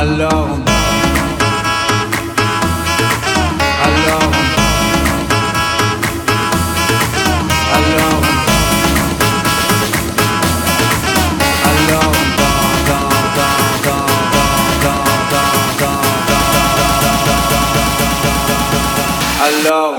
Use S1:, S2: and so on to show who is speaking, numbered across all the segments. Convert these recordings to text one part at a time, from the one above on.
S1: Alors on danse. Alors on danse. Alors on danse. Alors on danse. Alors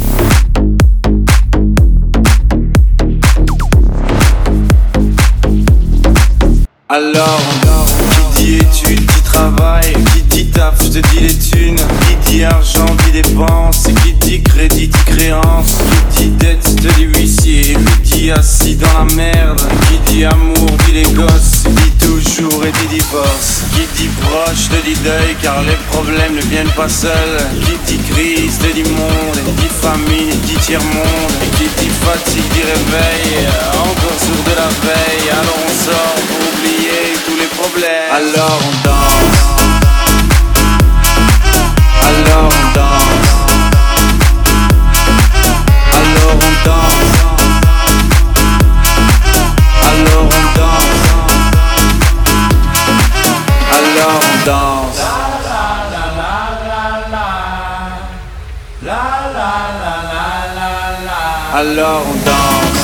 S1: alors, qui dit études, dit travail, qui dit taf, je te dis les thunes, qui dit argent, dit dépenses, qui dit crédit, dit créance, qui dit dette, je te dis huissier, qui dit assis dans la merde, qui dit amour, dit les gosses, dit toujours et dit divorce, qui dit proche, te dit deuil, car les problèmes ne viennent pas seuls, qui dit crise, te dit monde, dit famine, dit tiers-monde, et qui dit fatigue, dit réveil, encore sourd de la veille, alors on sort pour oublier tous les problèmes. Alors on danse. Alors on danse. Alors on danse. Alors on danse. Alors on danse. Alors on danse.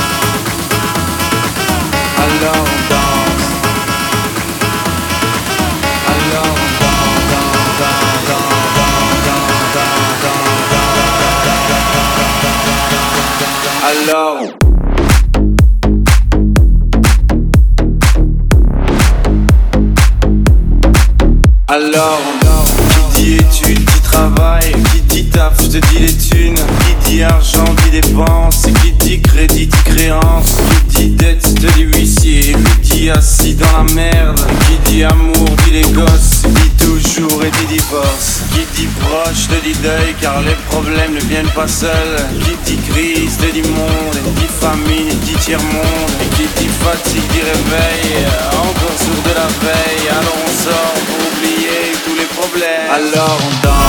S1: Alors on danse. Alors on danse. Alors alors, qui dit études, dit travail, qui dit taf, je te dis les thunes, qui dit argent, dit dépenses, qui dit crédit, dit créance, qui dit dette, je te dis huissier, qui dit assis dans la merde, qui dit amour, dit les gosses, dit toujours et dit divorce, qui dit proche, te dit deuil, car les problèmes ne viennent pas seuls, qui dit crise, te dit monde, dit famine, dit tiers-monde, et qui dit fatigue, dit réveil, encore sourd de la veille, alors on sort pour oublier tous les problèmes. Alors on danse.